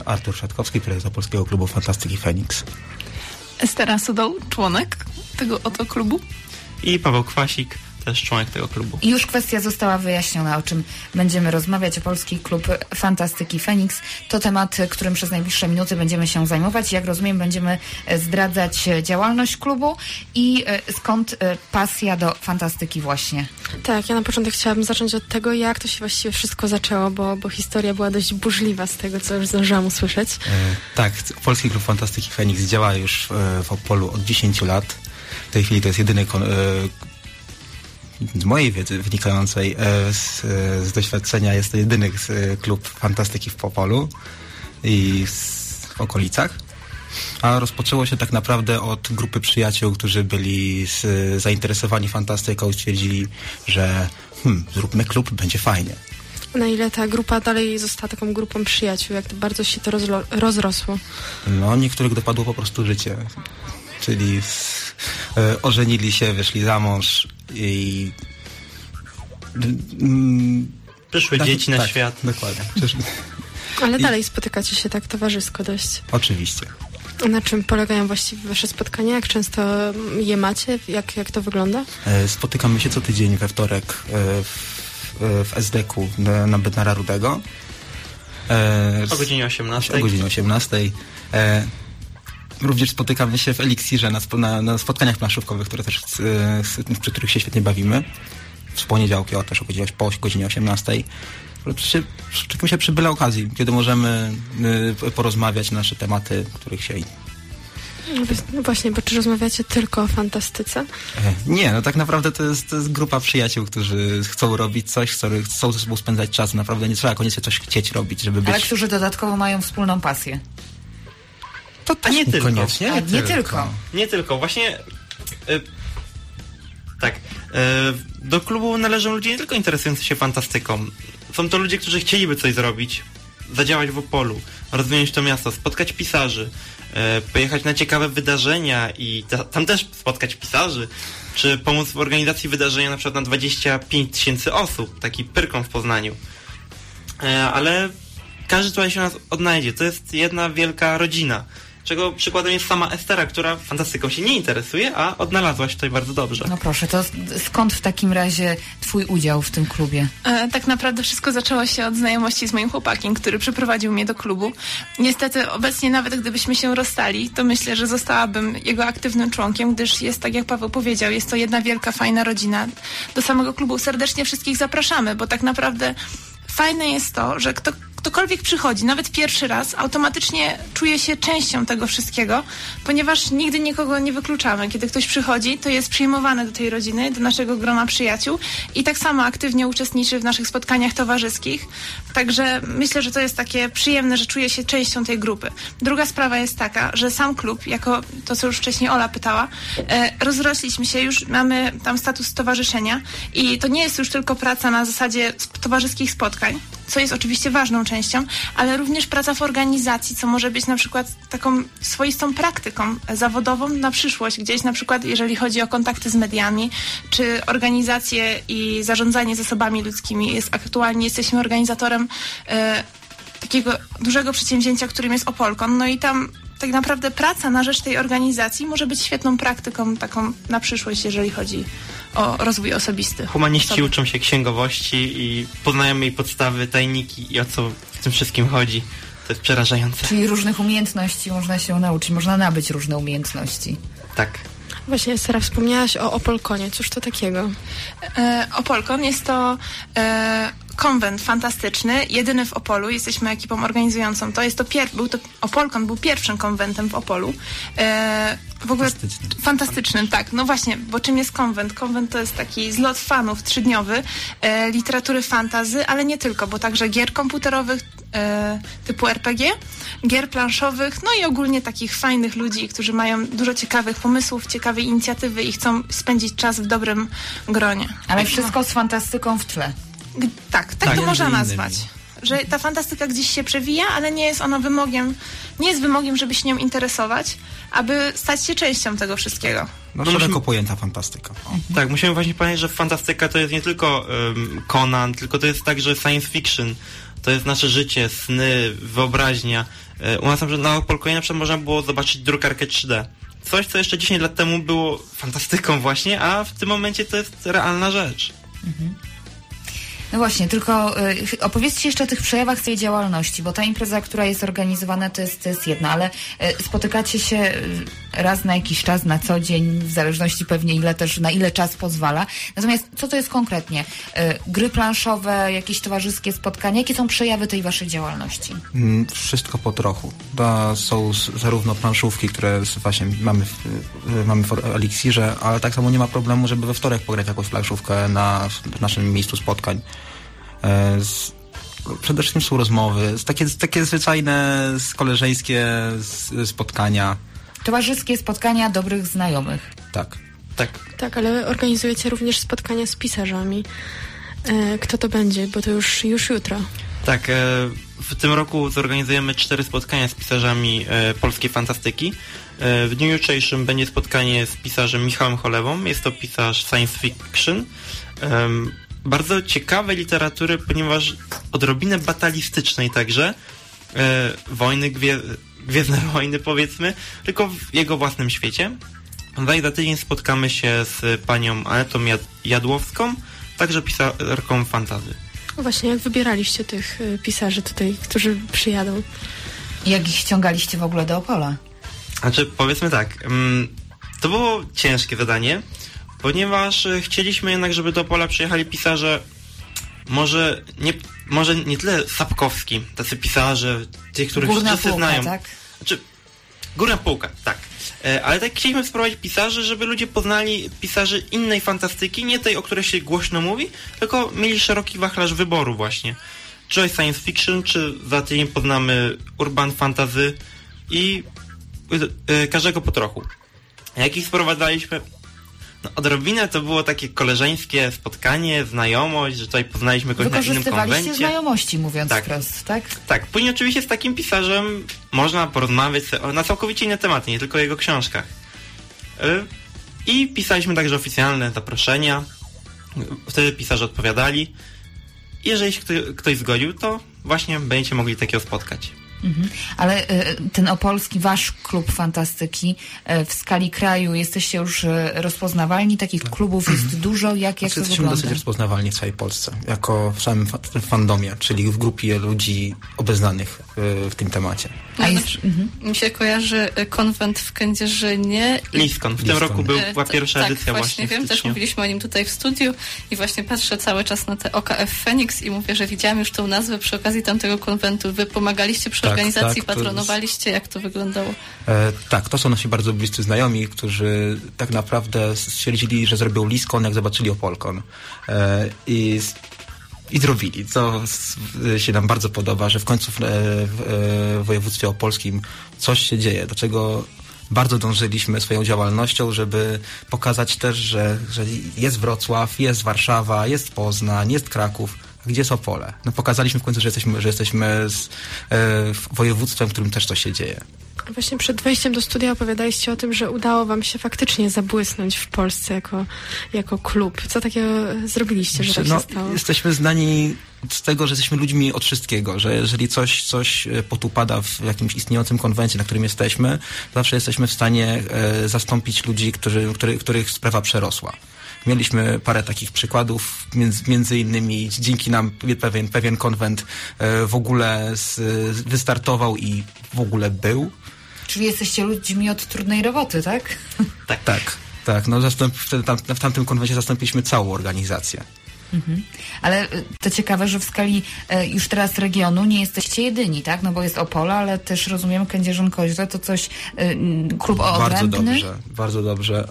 Artur Szatkowski, prezes Opolskiego Klubu Fantastyki Feniks. Estera Sudoł, członek tego oto klubu. I Paweł Kwasik, też członek tego klubu. I już kwestia została wyjaśniona, o czym będziemy rozmawiać. Opolski Klub Fantastyki Feniks to temat, którym przez najbliższe minuty będziemy się zajmować. Jak rozumiem, będziemy zdradzać działalność klubu i skąd pasja do fantastyki właśnie. Tak, ja na początek chciałabym zacząć od tego, jak to się właściwie wszystko zaczęło, bo historia była dość burzliwa z tego, co już zdążyłam usłyszeć. Tak, Opolski Klub Fantastyki Feniks działa już w Opolu od 10 lat. W tej chwili to jest jedyny z mojej wiedzy wynikającej z doświadczenia jest to jedyny klub fantastyki w Opolu i w okolicach. A rozpoczęło się tak naprawdę od grupy przyjaciół, którzy byli zainteresowani fantastyką i stwierdzili, że zróbmy klub, będzie fajnie. Na ile ta grupa dalej została taką grupą przyjaciół? Jak to bardzo się to rozrosło? No, niektórych dopadło po prostu życie. Czyli ożenili się, wyszli za mąż i przyszły dzieci na świat. Dokładnie. Ale dalej spotykacie się tak towarzysko dość. Oczywiście. Na czym polegają właściwie wasze spotkania? Jak często je macie? Jak to wygląda? Spotykamy się co tydzień we wtorek w SDK-u na Bednara Rudego. O godzinie 18. O godzinie 18. Również spotykamy się w Eliksirze na spotkaniach planszówkowych, które też, przy których się świetnie bawimy. W poniedziałki też po godzinie 18. Spotykamy się przy byle okazji, kiedy możemy porozmawiać na nasze tematy, których się... No właśnie, bo czy rozmawiacie tylko o fantastyce? Nie, no tak naprawdę to jest grupa przyjaciół, którzy chcą robić coś, chcą ze sobą spędzać czas. Naprawdę nie trzeba koniecznie coś chcieć robić, żeby być... Ale którzy dodatkowo mają wspólną pasję. To też nie tylko. Nie tylko. Właśnie do klubu należą ludzie nie tylko interesujący się fantastyką. Są to ludzie, którzy chcieliby coś zrobić, zadziałać w Opolu, rozwinąć to miasto, spotkać pisarzy, pojechać na ciekawe wydarzenia i tam też spotkać pisarzy, czy pomóc w organizacji wydarzenia na przykład na 25 000 osób, taki Pyrkon w Poznaniu. Ale każdy tutaj się nas odnajdzie. To jest jedna wielka rodzina. Czego przykładem jest sama Estera, która fantastyką się nie interesuje, a odnalazła się tutaj bardzo dobrze. No proszę, to skąd w takim razie twój udział w tym klubie? Tak naprawdę wszystko zaczęło się od znajomości z moim chłopakiem, który przyprowadził mnie do klubu. Niestety obecnie nawet gdybyśmy się rozstali, to myślę, że zostałabym jego aktywnym członkiem, gdyż jest, tak jak Paweł powiedział, jest to jedna wielka, fajna rodzina. Do samego klubu serdecznie wszystkich zapraszamy, bo tak naprawdę fajne jest to, że ktokolwiek przychodzi, nawet pierwszy raz, automatycznie czuje się częścią tego wszystkiego, ponieważ nigdy nikogo nie wykluczamy. Kiedy ktoś przychodzi, to jest przyjmowany do tej rodziny, do naszego grona przyjaciół i tak samo aktywnie uczestniczy w naszych spotkaniach towarzyskich. Także myślę, że to jest takie przyjemne, że czuje się częścią tej grupy. Druga sprawa jest taka, że sam klub, jako to, co już wcześniej Ola pytała, rozrośliśmy się, już mamy tam status stowarzyszenia i to nie jest już tylko praca na zasadzie towarzyskich spotkań, co jest oczywiście ważną częścią, ale również praca w organizacji, co może być na przykład taką swoistą praktyką zawodową na przyszłość. Gdzieś na przykład, jeżeli chodzi o kontakty z mediami, czy organizację i zarządzanie zasobami ludzkimi. Aktualnie jesteśmy organizatorem takiego dużego przedsięwzięcia, którym jest Opolkon. No i tam tak naprawdę praca na rzecz tej organizacji może być świetną praktyką taką na przyszłość, jeżeli chodzi o rozwój osobisty. Humaniści uczą się księgowości i poznają jej podstawy, tajniki i o co w tym wszystkim chodzi. To jest przerażające. Czyli różnych umiejętności można się nauczyć, można nabyć różne umiejętności. Tak. Właśnie, Sara, wspomniałaś o Opolkonie. Cóż to takiego? Opolkon jest to konwent fantastyczny, jedyny w Opolu. Jesteśmy ekipą organizującą. Opolkon był pierwszym konwentem w Opolu. W ogóle fantastycznym, tak. No właśnie, bo czym jest konwent? Konwent to jest taki zlot fanów 3-dniowy, literatury fantasy, ale nie tylko, bo także gier komputerowych typu RPG, gier planszowych, no i ogólnie takich fajnych ludzi, którzy mają dużo ciekawych pomysłów, ciekawej inicjatywy i chcą spędzić czas w dobrym gronie. Ale wszystko z fantastyką w tle. Tak to można nazwać. Że ta fantastyka gdzieś się przewija, ale nie jest ona wymogiem, żeby się nią interesować, aby stać się częścią tego wszystkiego. No szeroko pojęta fantastyka. Tak, musimy właśnie powiedzieć, że fantastyka to jest nie tylko Conan, tylko to jest także science fiction. To jest nasze życie, sny, wyobraźnia. U nas na Opolkonie na przykład można było zobaczyć drukarkę 3D. Coś, co jeszcze 10 lat temu było fantastyką właśnie, a w tym momencie to jest realna rzecz. No właśnie, tylko opowiedzcie jeszcze o tych przejawach tej działalności, bo ta impreza, która jest organizowana, to jest jedna, ale spotykacie się raz na jakiś czas, na co dzień, w zależności pewnie na ile czas pozwala. Natomiast co to jest konkretnie? Gry planszowe, jakieś towarzyskie spotkania? Jakie są przejawy tej waszej działalności? Wszystko po trochu. To są zarówno planszówki, które właśnie mamy w Eliksirze, ale tak samo nie ma problemu, żeby we wtorek pograć jakąś planszówkę w naszym miejscu spotkań. Przede wszystkim są rozmowy, takie zwyczajne, koleżeńskie spotkania. Towarzyskie spotkania dobrych znajomych. Tak. Tak, ale organizujecie również spotkania z pisarzami. Kto to będzie? Bo to już jutro. Tak, w tym roku zorganizujemy 4 spotkania z pisarzami polskiej fantastyki. W dniu jutrzejszym będzie spotkanie z pisarzem Michałem Cholewą. Jest to pisarz science fiction. Bardzo ciekawej literatury, ponieważ odrobinę batalistycznej także. Wojny, Gwiezdne Wojny powiedzmy, tylko w jego własnym świecie. Za tydzień spotkamy się z panią Anetą Jadłowską, także pisarką fantasy. Właśnie, jak wybieraliście tych pisarzy tutaj, którzy przyjadą? Jak ich ściągaliście w ogóle do Opola? Znaczy, powiedzmy tak, to było ciężkie zadanie, ponieważ chcieliśmy jednak, żeby do Opola przyjechali pisarze może nie tyle Sapkowski, tacy pisarze, tych, których wszyscy znają. Tak? Znaczy, górna półka, tak. Ale tak chcieliśmy sprowadzić pisarzy, żeby ludzie poznali pisarzy innej fantastyki, nie tej, o której się głośno mówi, tylko mieli szeroki wachlarz wyboru właśnie. Czy science fiction, czy za tydzień poznamy urban fantasy i każdego po trochu. Jak ich sprowadzaliśmy? No, odrobinę to było takie koleżeńskie spotkanie, znajomość, że tutaj poznaliśmy kogoś na innym konwencie. Wykorzystywaliście znajomości, mówiąc wprost, tak? Tak, później oczywiście z takim pisarzem można porozmawiać na całkowicie inne tematy, nie tylko o jego książkach. I pisaliśmy także oficjalne zaproszenia, wtedy pisarze odpowiadali. Jeżeli się ktoś zgodził, to właśnie będziecie mogli takiego spotkać. Ale ten opolski, wasz klub fantastyki w skali kraju, jesteście już rozpoznawalni? Takich klubów jest dużo? Jak to jesteśmy wygląda? dosyć rozpoznawalni w całej Polsce, jako w samym fandomie, czyli w grupie ludzi obeznanych w tym temacie. Mi się kojarzy konwent w Kędzierzynie. Liskon. W tym roku była pierwsza edycja właśnie. Wiem, też mówiliśmy o nim tutaj w studiu i właśnie patrzę cały czas na te OKF Phoenix i mówię, że widziałam już tą nazwę przy okazji tamtego konwentu. Wy pomagaliście przy organizacji, patronowaliście? Jak to wyglądało? Tak, to są nasi bardzo bliscy znajomi, którzy tak naprawdę stwierdzili, że zrobią Liskon, jak zobaczyli Opolkon. I zrobili, co się nam bardzo podoba, że w końcu w województwie opolskim coś się dzieje, do czego bardzo dążyliśmy swoją działalnością, żeby pokazać też, że jest Wrocław, jest Warszawa, jest Poznań, jest Kraków. Gdzie jest Opole? No pokazaliśmy w końcu, że jesteśmy województwem, w którym też coś się dzieje. Właśnie przed wejściem do studia opowiadaliście o tym, że udało wam się faktycznie zabłysnąć w Polsce jako klub. Co takiego zrobiliście, że tak się stało? Jesteśmy znani z tego, że jesteśmy ludźmi od wszystkiego, że jeżeli coś potupada w jakimś istniejącym konwencie, na którym jesteśmy, zawsze jesteśmy w stanie zastąpić ludzi, których sprawa przerosła. Mieliśmy parę takich przykładów, między innymi dzięki nam pewien konwent w ogóle wystartował i w ogóle był. Czyli jesteście ludźmi od trudnej roboty, tak? Tak. No, w tamtym konwencie zastąpiliśmy całą organizację. Ale to ciekawe, że w skali już teraz regionu nie jesteście jedyni, tak? No bo jest Opole, ale też rozumiem Kędzierzyn-Koźle, to coś klub odrębny? Bardzo dobrze.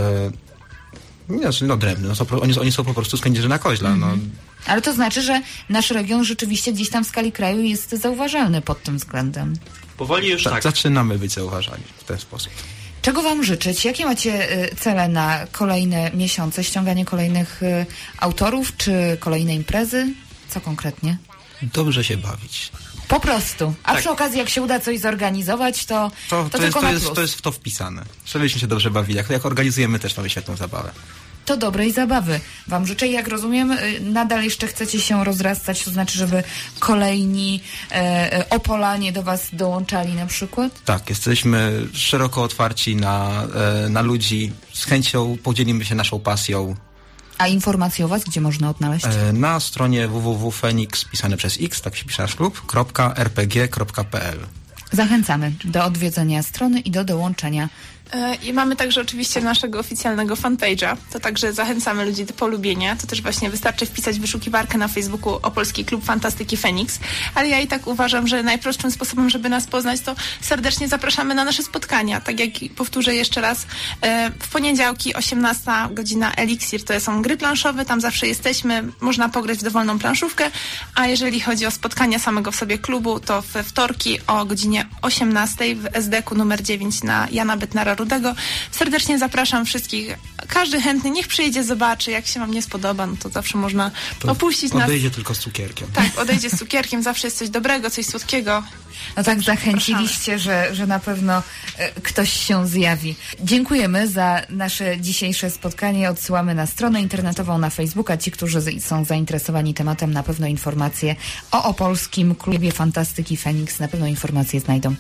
Nie, odrębny. Oni są po prostu z Kędzierzyna-Koźla. Ale to znaczy, że nasz region rzeczywiście gdzieś tam w skali kraju jest zauważalny pod tym względem. Powoli już tak. Zaczynamy być zauważani w ten sposób. Czego wam życzyć? Jakie macie cele na kolejne miesiące? Ściąganie kolejnych autorów, czy kolejne imprezy? Co konkretnie? Dobrze się bawić. Po prostu. A przy okazji, jak się uda coś zorganizować, to tylko na plus. To jest w to wpisane. Żebyśmy się dobrze bawili. Jak organizujemy, też mamy świetną zabawę. to dobrej zabawy wam życzę. Jak rozumiem, nadal jeszcze chcecie się rozrastać, to znaczy, żeby kolejni Opolanie do was dołączali na przykład? Tak, jesteśmy szeroko otwarci na ludzi. Z chęcią podzielimy się naszą pasją. A informacje o was gdzie można odnaleźć? Na stronie www.fenix, pisane przez X, tak się pisze nasz klub, .rpg.pl. Zachęcamy do odwiedzenia strony i do dołączenia. I mamy także oczywiście naszego oficjalnego fanpage'a. To także zachęcamy ludzi do polubienia. To też właśnie wystarczy wpisać w wyszukiwarkę na Facebooku Opolski Klub Fantastyki Feniks. Ale ja i tak uważam, że najprostszym sposobem, żeby nas poznać, to serdecznie zapraszamy na nasze spotkania. Tak jak powtórzę jeszcze raz, w poniedziałki 18 godzina Eliksir, to są gry planszowe, tam zawsze jesteśmy, można pograć w dowolną planszówkę, a jeżeli chodzi o spotkania samego w sobie klubu, to we wtorki o godzinie 18 w SDK numer 9 na Jana Betnara Rudego. Serdecznie zapraszam wszystkich. Każdy chętny niech przyjdzie, zobaczy. Jak się wam nie spodoba, no to zawsze można opuścić nas. Odejdzie tylko z cukierkiem. Tak, odejdzie z cukierkiem. Zawsze jest coś dobrego, coś słodkiego. No tak, zachęciliście, że na pewno ktoś się zjawi. Dziękujemy za nasze dzisiejsze spotkanie. Odsyłamy na stronę internetową, na Facebooka. Ci, którzy są zainteresowani tematem, na pewno informacje o Opolskim Klubie Fantastyki Feniks, na pewno informacje znajdą